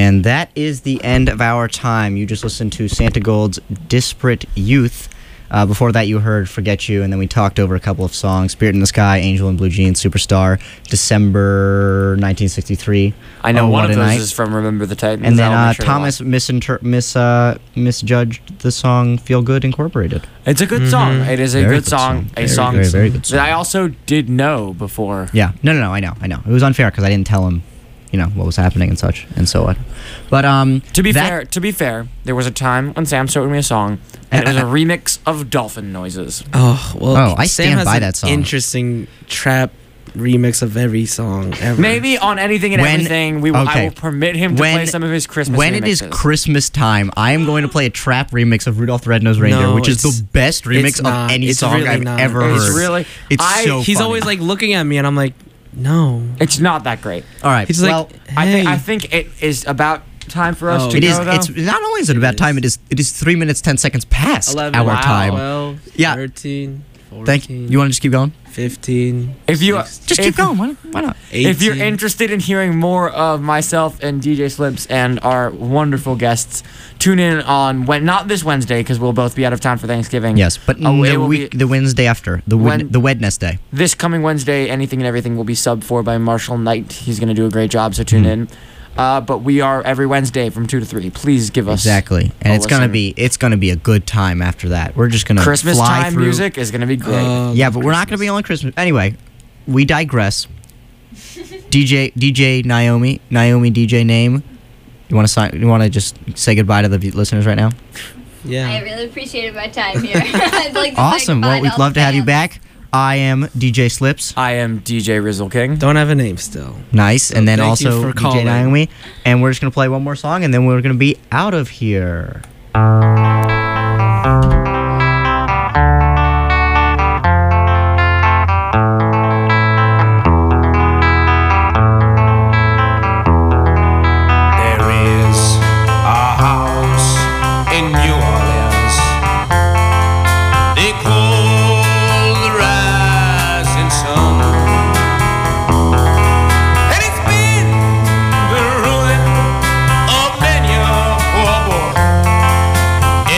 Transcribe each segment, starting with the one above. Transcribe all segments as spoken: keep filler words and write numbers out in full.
And that is the end of our time. You just listened to Santa Gold's Disparate Youth. Uh, before that, you heard Forget You, and then we talked over a couple of songs. Spirit in the Sky, Angel in Blue Jeans, Superstar, December nineteen sixty-three. I know Oh, one What of a those Night. is from Remember the Titans. And then I'll uh, make sure to Thomas watch. misinter- mis, uh, misjudged the song Feel Good Incorporated. It's a good song. It is a Very good good song. song. A Very, song very, very good that I also did know before. Yeah. No, no, no, I know, I know. It was unfair because I didn't tell him, you know, what was happening and such, and so on. But, um... To be that- fair, to be fair, there was a time when Sam showed me a song, and it was a remix of Dolphin Noises. Oh, well, Oh, I Sam stand has by an that song. interesting trap remix of every song ever. Maybe on anything and When- everything, we will, I okay. will permit him to When- play some of his Christmas When remixes. it is Christmas time, I am going to play a trap remix of Rudolph the Red-Nosed Reindeer, No, which is it's- the best remix it's of not. any It's song really I've not. ever It's heard. really- It's I- so He's funny. always like looking at me, and I'm like, no. It's not that great. All right. He's well, like, I think hey. I think it is about time for us Oh. to it go, is. though. It's not only is it about is. time. It is. It is three minutes ten seconds past eleven, our Wow. time. twelve, Yeah. thirteen, fourteen, Thank you. You want to just keep going? fifteen, If you sixteen, Just if, keep going. Why not? Why not? If you're eighteen. interested in hearing more of myself and D J Slips and our wonderful guests, tune in on when not this Wednesday because we'll both be out of town for Thanksgiving. Yes, but Oh, it the will week, be- the Wednesday after, the wed- When- the Wednesday. This coming Wednesday, Anything and Everything will be subbed for by Marshall Knight. He's going to do a great job, so tune Mhm. in. Uh, but we are every Wednesday from two to three. Please give us Exactly, and a it's gonna listen. be it's gonna be a good time after that. We're just gonna Christmas fly time through. music is going to be great. Uh, Yeah, but we're not gonna be on Christmas anyway. We digress. D J D J Naomi Naomi D J name. You want to sign? You want to just say goodbye to the v- listeners right now? Yeah. I really appreciated my time here. I'd like to say Awesome. goodbye Well, to we'd all love the to have you fans. back. I am D J Slips. I am D J Rizzle King. Don't have a name still. Nice. So And then thank you also for D J calling. Naomi. And we're just going to play one more song and then we're going to be out of here. There is a house in New Orleans they call the rising sun, and it's been the ruin of many a poor boy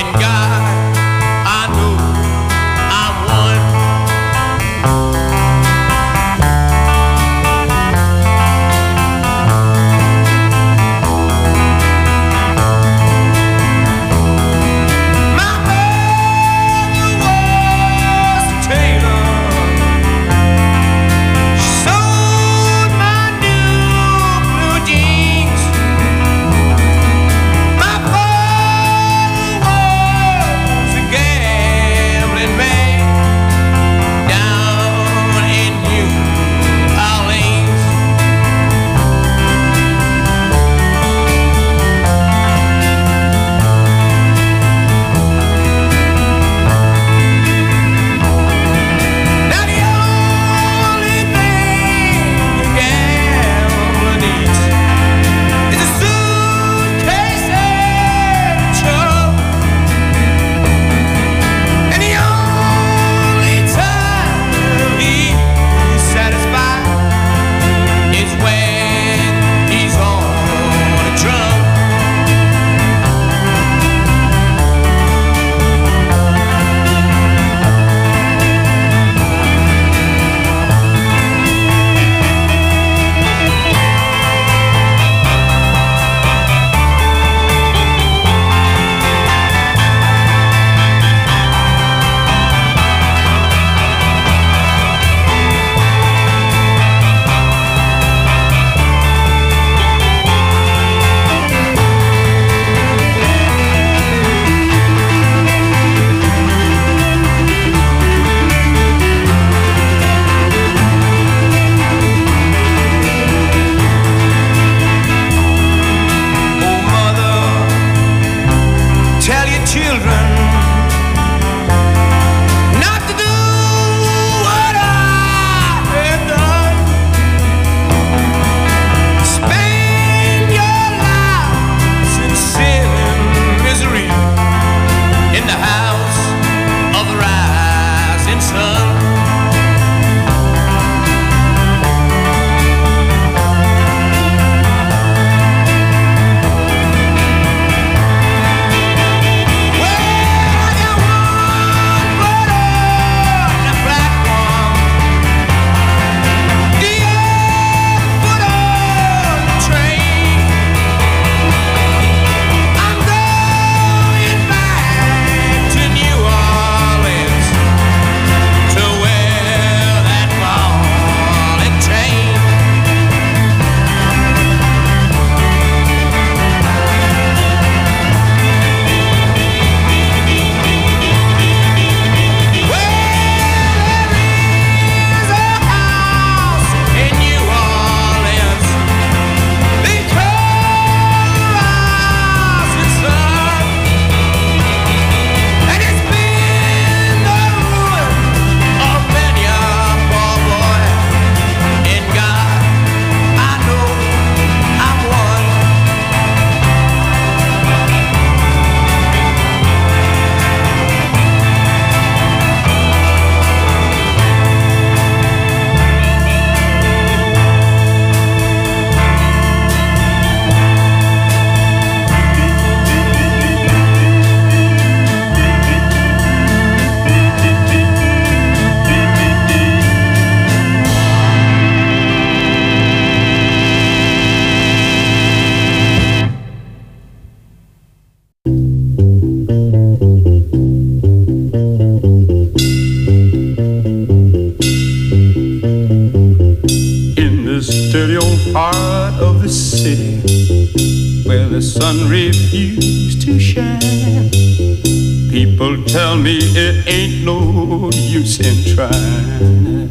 city where the sun refused to shine. People tell me it ain't no use in trying.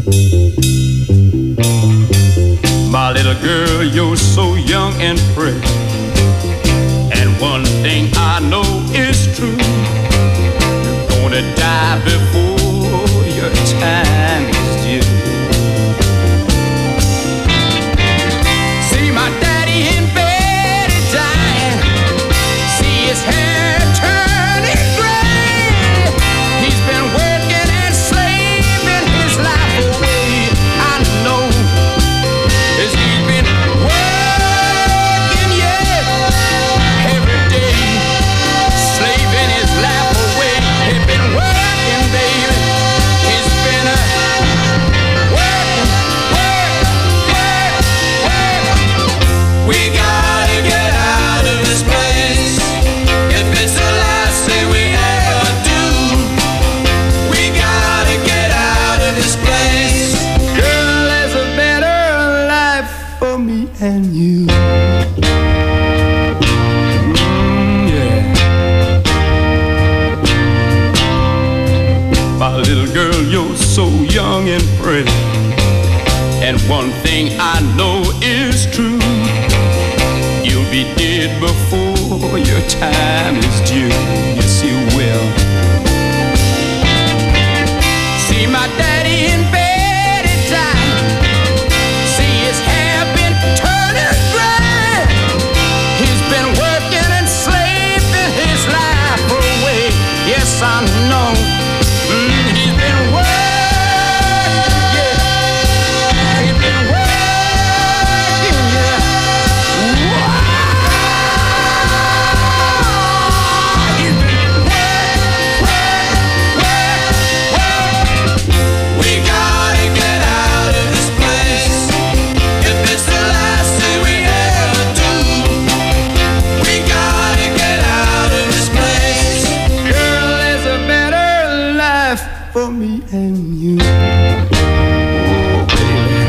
My little girl, you're so young and pretty, and one thing I know is true: you're gonna die before your time is due. See my daddy in bed is dying. See his hair turning gray. He's been working and slaving his life away. I know as he's been working, yeah, every day, slaving his life away. He's been working, baby. He's been a working, work, work, work. We gotta get out of this place. If it's the last thing we ever do, we gotta get out of this place. Girl, there's a better life for me and you. Mm, yeah. My little girl, you're so young and pretty, and one thing I know is true: you'll be dead before your time is due. Yes, you will. See my daddy in bed at time. See his hair been turning gray. He's been working and slaving his life away. Yes, I know. Mm, he's been working, yeah. He's been working, yeah. Wow. He's been working, working, working. We gotta get out of this place. If it's the last thing we ever do, we gotta get out of this place. Girl, there's a better life for me and you. Oh, baby.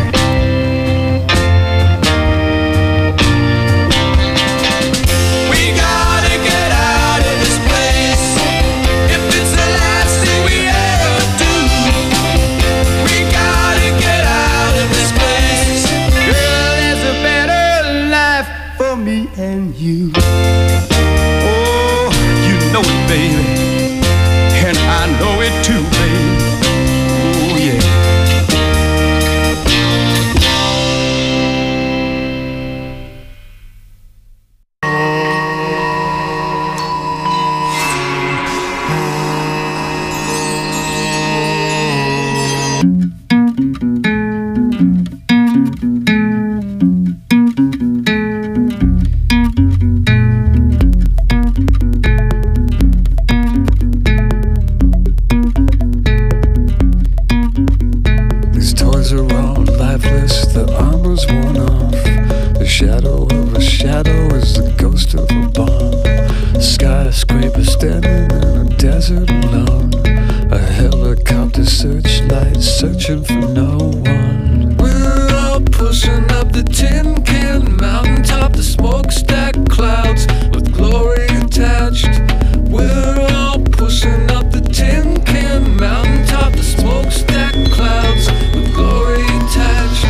We gotta get out of this place. If it's the last thing we ever do, we gotta get out of this place. Girl, there's a better life for me and you. Oh, you know it, baby, and I know it too, baby. Oh, yeah. These toys are all lifeless, the armor's worn off. The shadow of a shadow is the ghost of a bomb. A skyscraper standing in a desert alone. A helicopter searchlight searching for no one. We're all pushing up the tin can mountaintop, the smokestack clouds with glory attached. We're all pushing up the tin can mountaintop, the smokestack clouds with glory attached.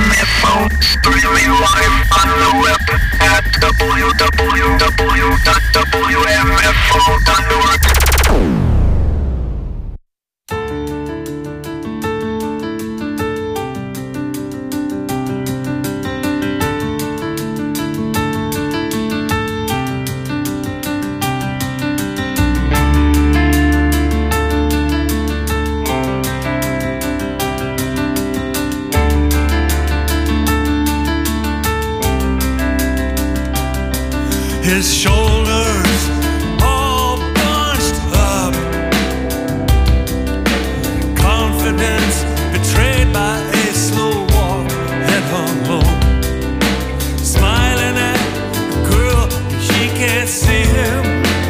M F O, streaming live on the web at w w w dot w m f o dot org. His shoulders all bunched up, confidence betrayed by a slow walk, head hung low, smiling at a girl she can't see him,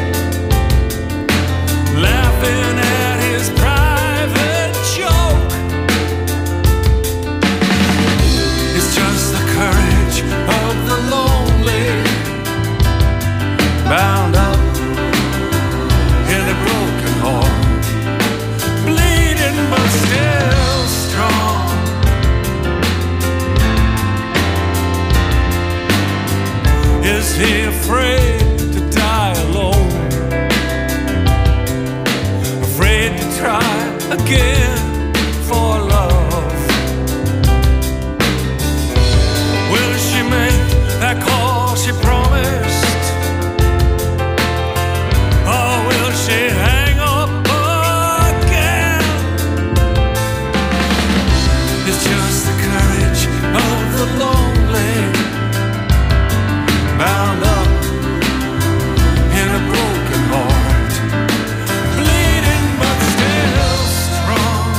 laughing at his private joke. It's just the courage of the lonely, bound up in a broken heart, bleeding but still strong. Is he afraid to die alone? Afraid to try again for love? Will she make that call she promised? She hang up again? It's just the courage of the lonely, bound up in a broken heart, bleeding but still strong.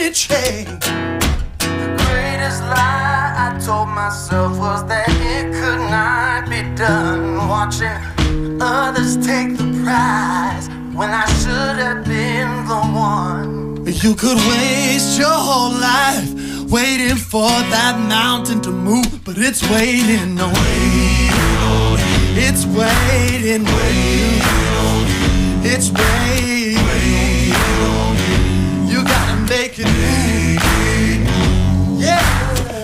mighty chain. The greatest lie I told myself was that it could not be done. Watching others take the prize when I should have been the one. You could waste your whole life waiting for that mountain to move, but it's waiting on you. It's waiting on you. It's waiting on you. You gotta make it move. Yeah.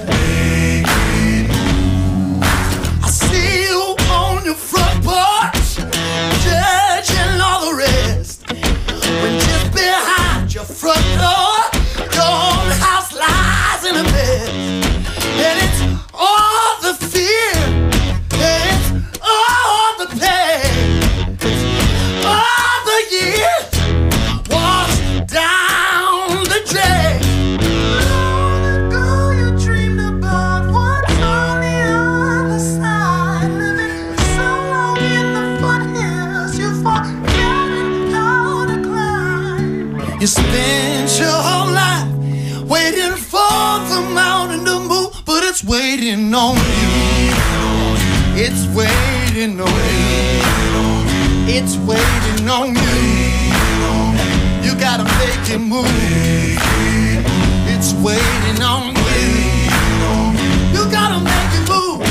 I see you on your front porch, judging all the rest. When just behind your front door, your own house lies in a mess. And it's all the fear, and it's all the pain, it's all the years washed down the drain. Long ago you dreamed about what's on the other side. Living so long in the foothills, you forgot how to climb. You spent your whole life waiting for the mountain to move, but it's waiting on you. It's waiting on you. It's waiting on you. You gotta make it move. It's waiting on you. You gotta make it move.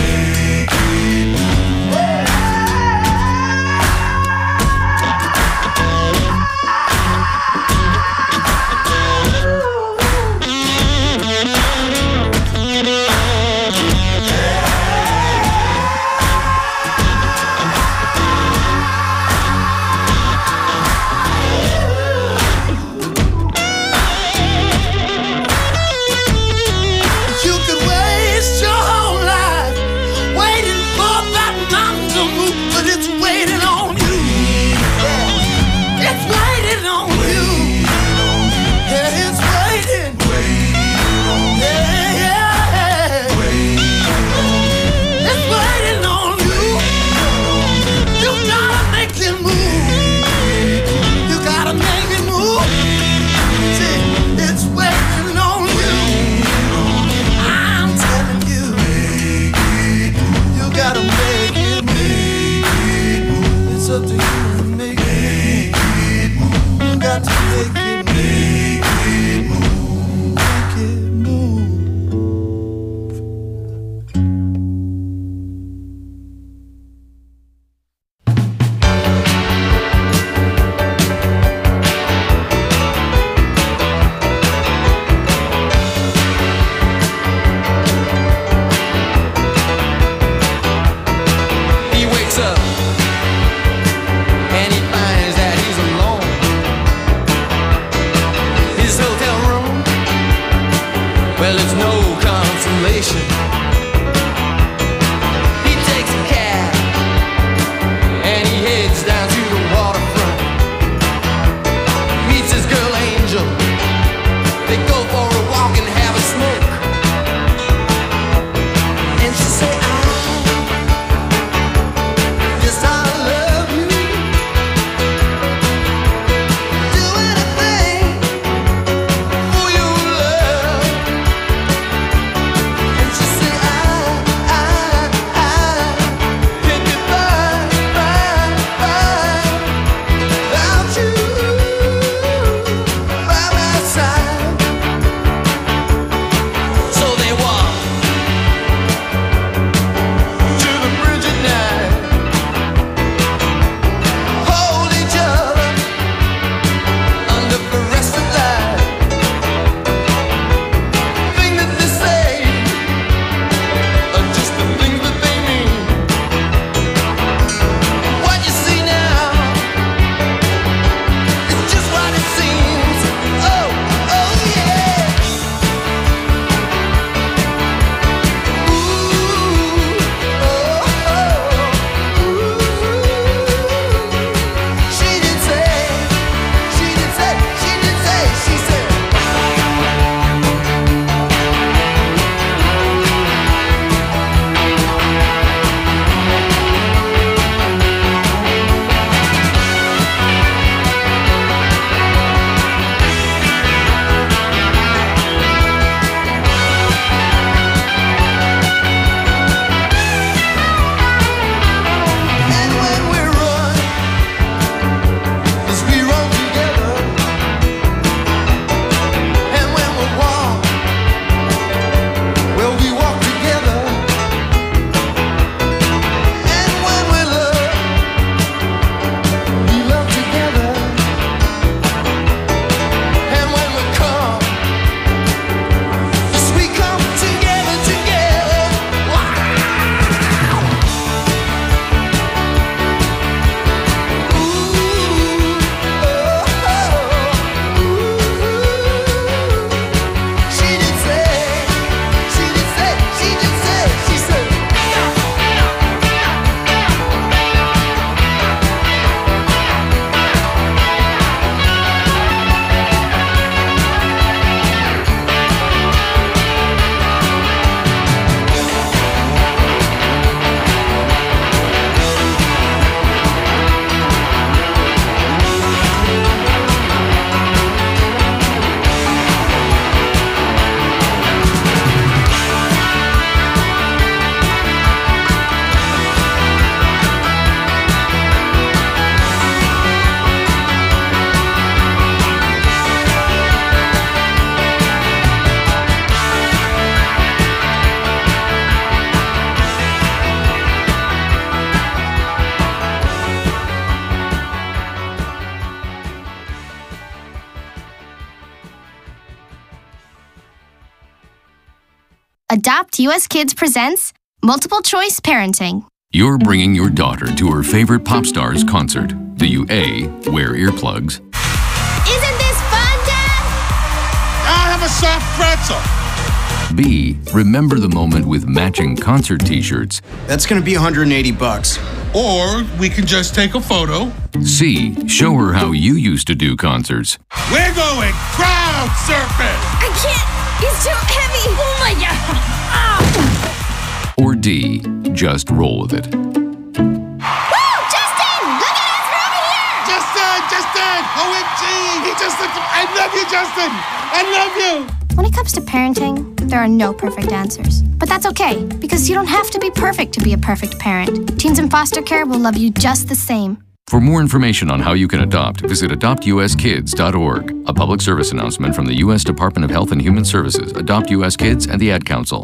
Adopt U S Kids presents Multiple Choice Parenting. You're bringing your daughter to her favorite pop star's concert. Do you A, wear earplugs? Isn't this fun, Dad? I have a soft pretzel. B, remember the moment with matching concert t-shirts? That's gonna be one hundred eighty bucks. Or we can just take a photo. C, show her how you used to do concerts. We're going crowd surfing. I can't. He's too heavy. Oh my God. Ah. Or D, just roll with it. Woo! Justin! Look at us. We're over here. Justin, Justin, O M G. He just looked, I love you, Justin. I love you. When it comes to parenting, there are no perfect answers. But that's okay, because you don't have to be perfect to be a perfect parent. Teens in foster care will love you just the same. For more information on how you can adopt, visit adopt u s kids dot org. A public service announcement from the U S Department of Health and Human Services, Adopt U S Kids, and the Ad Council.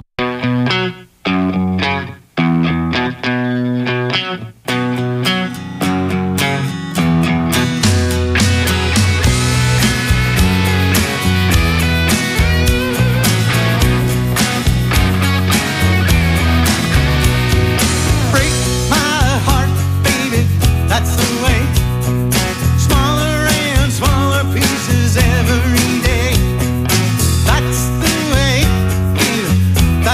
That's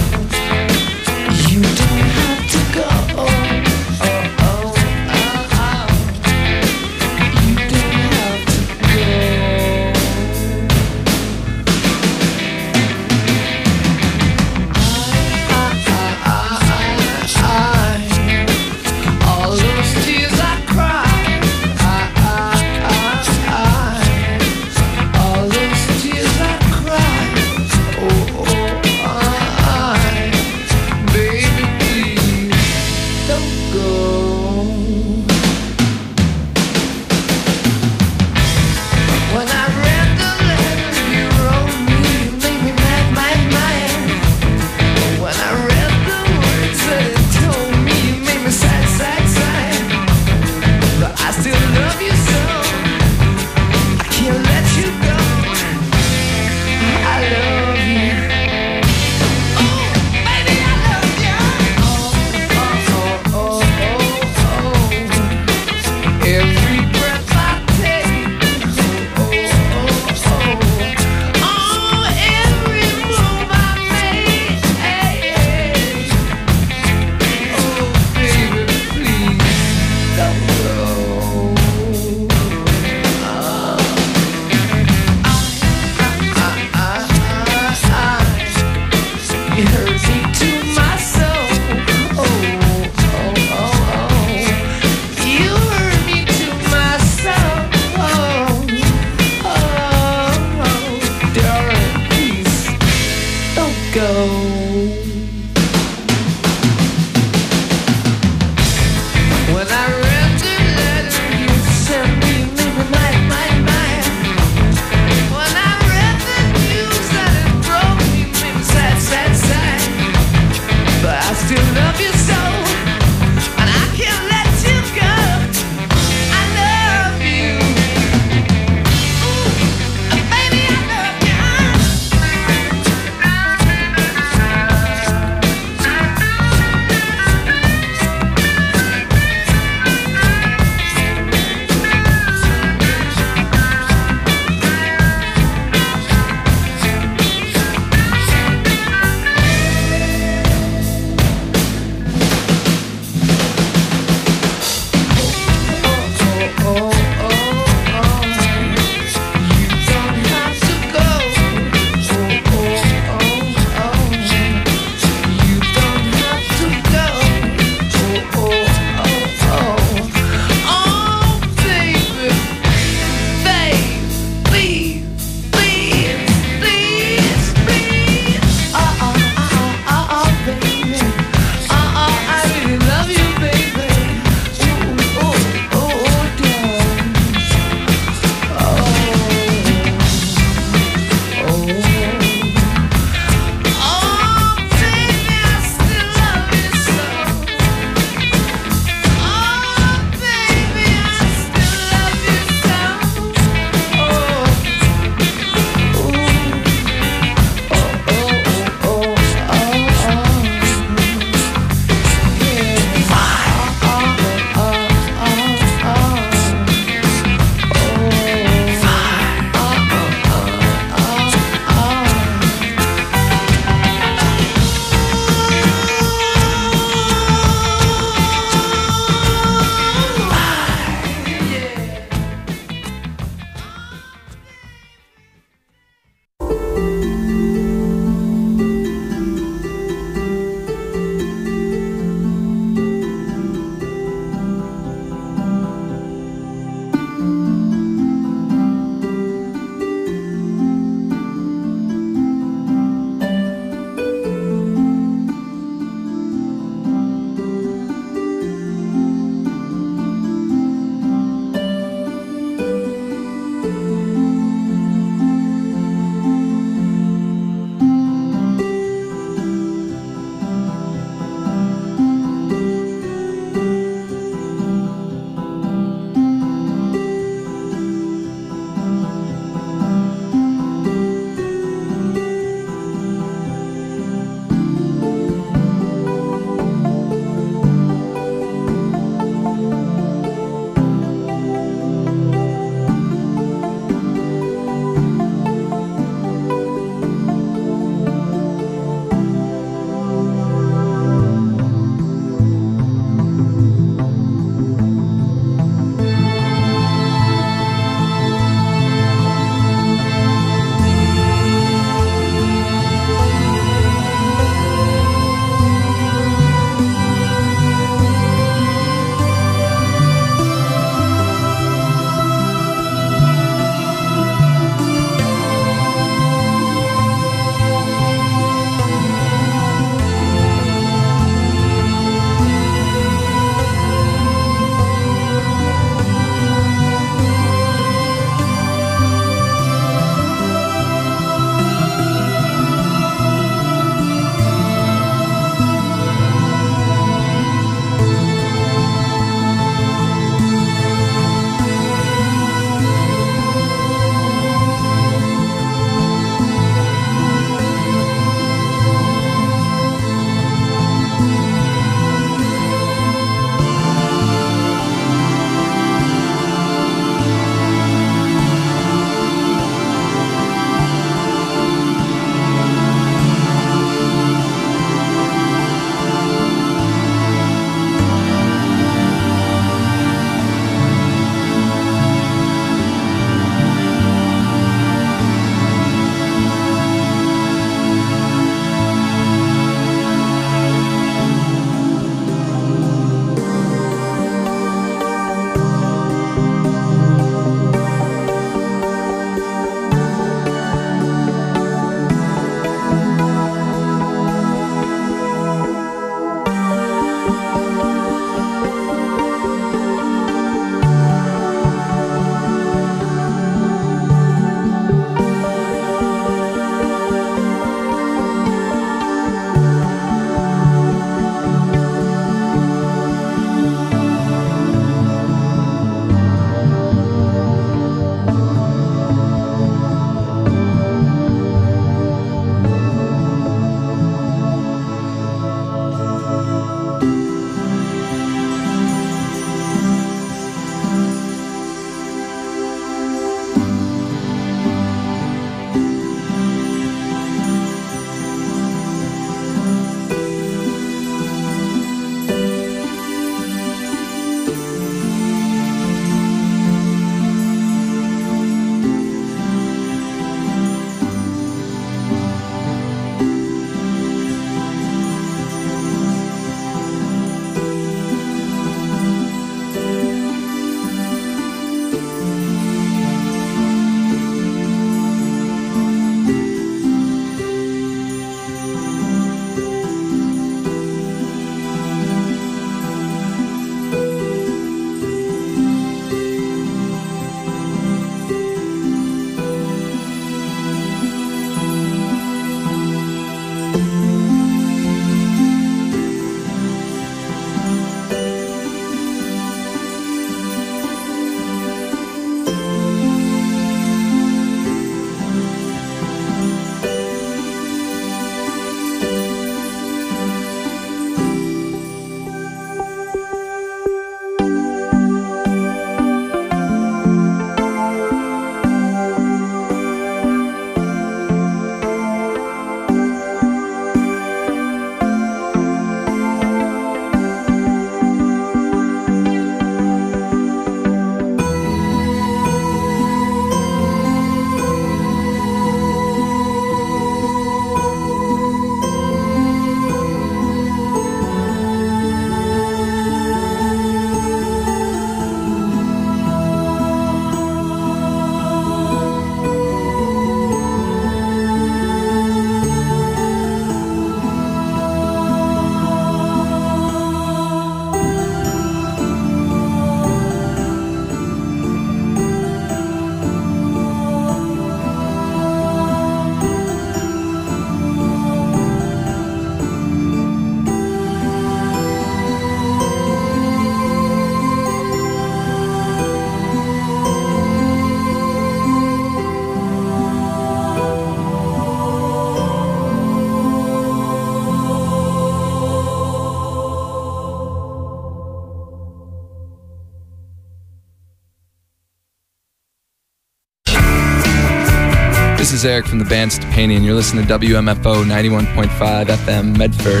This is Eric from the band Stepani, and you're listening to W M F O ninety-one point five F M Medford.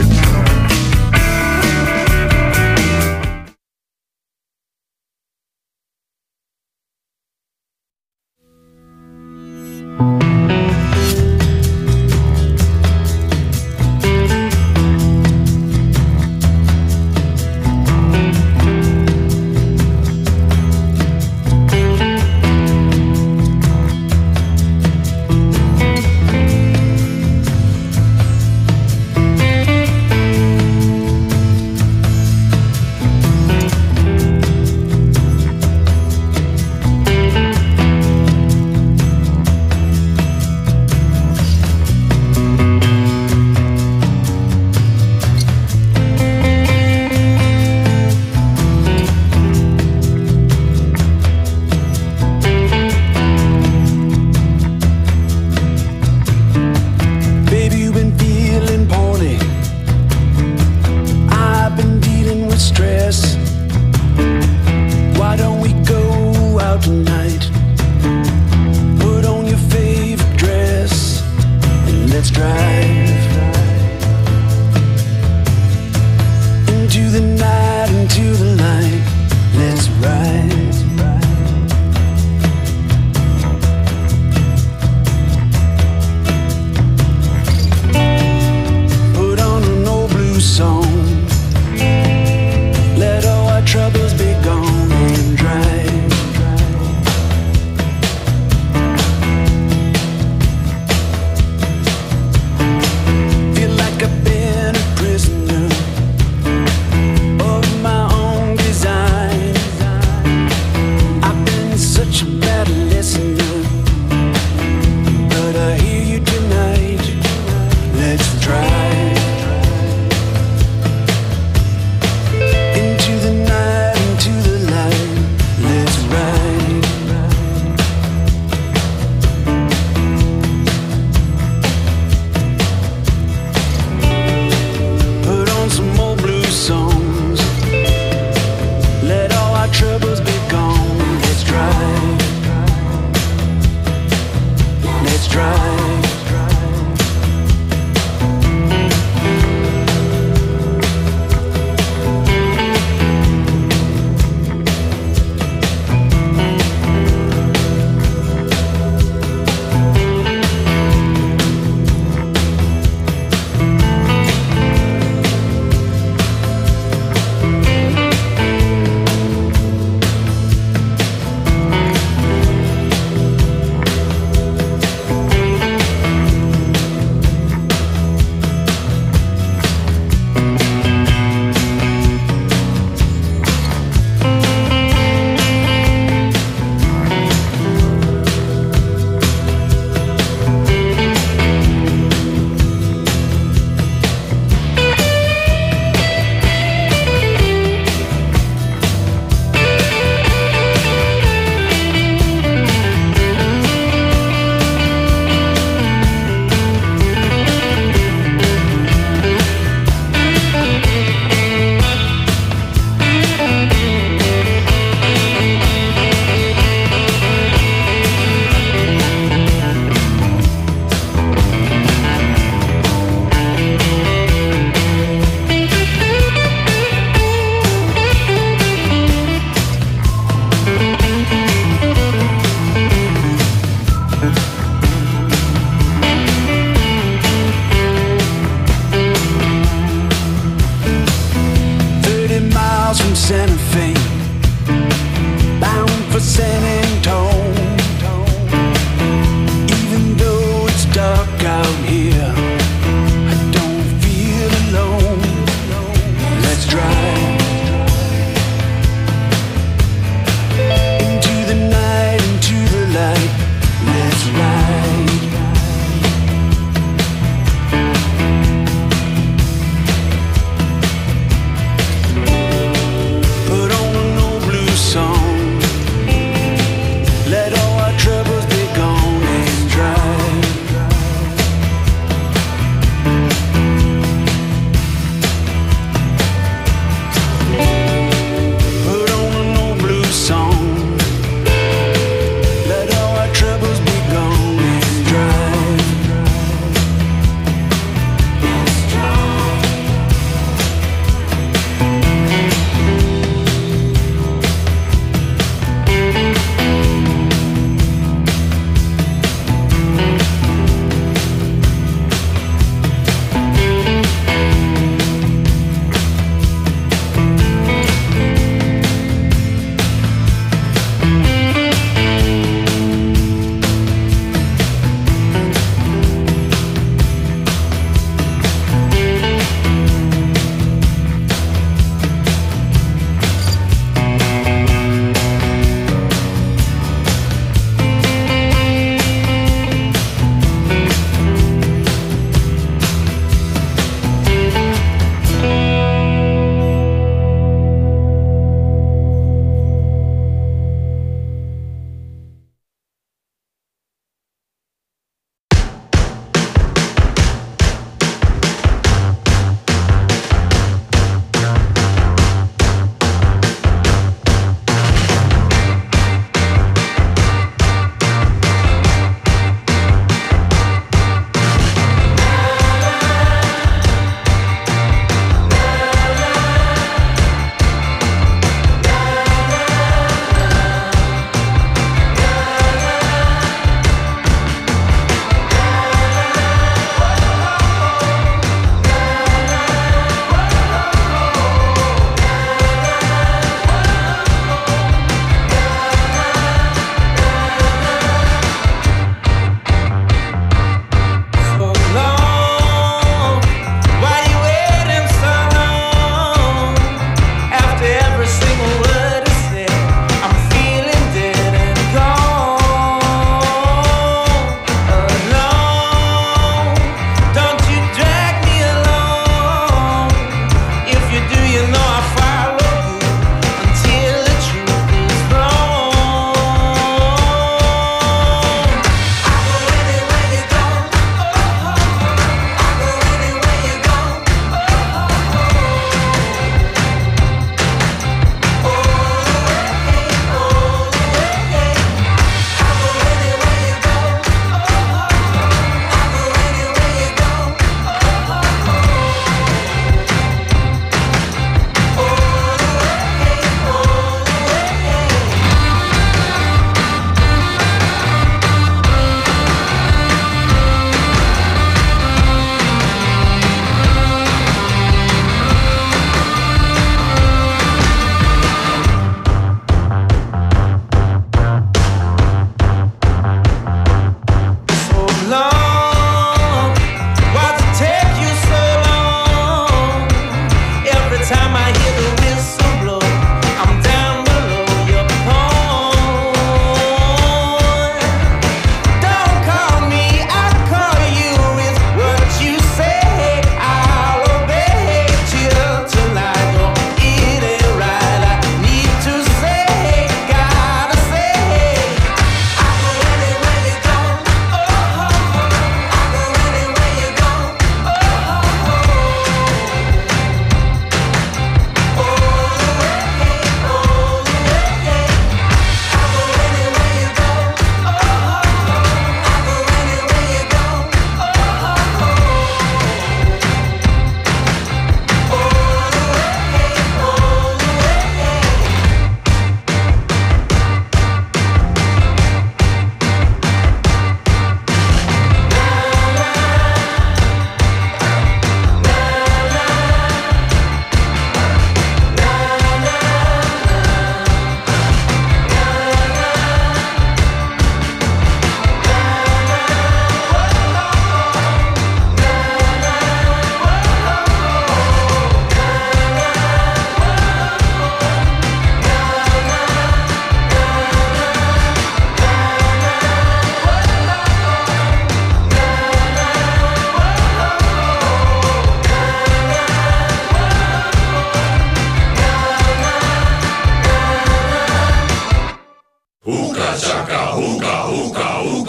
Thank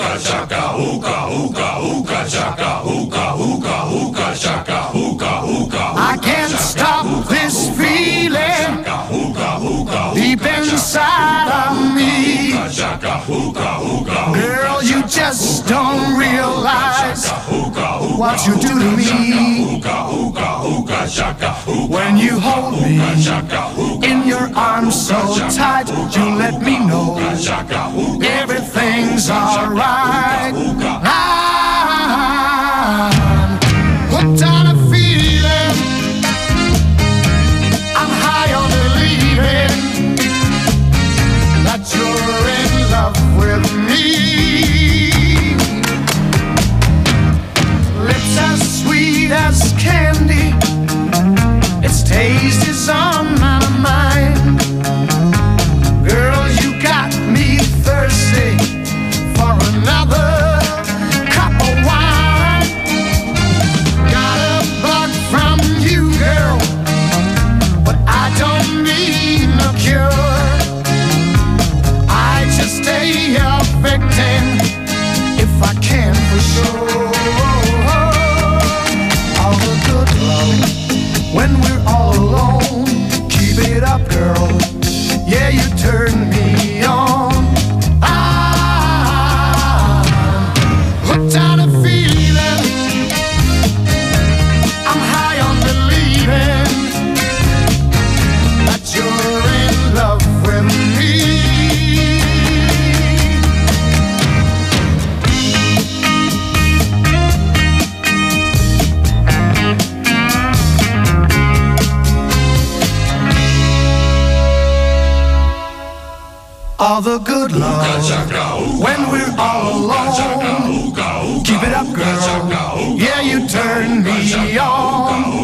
I can't stop this feeling deep inside of me. Girl, you just don't realize what you do to me. When you hold me in your arms so tight, you let me know everything's alright. I'm hooked on a feeling, I'm high on believing that you're in love with me. Lips as sweet as candy, its taste is on my mind. Girl, you got me thirsty for another cup of wine. Got a bug from you, girl, but I don't need no cure. I just stay a victim if I can for sure. All the good love when we're all alone. Keep it up, girl. Yeah, you turn me on. I'm hooked on a feeling, I'm high on believing that you're in love with me. All the good love when we're all alone. Keep it up, girl. Yeah, you turn me on.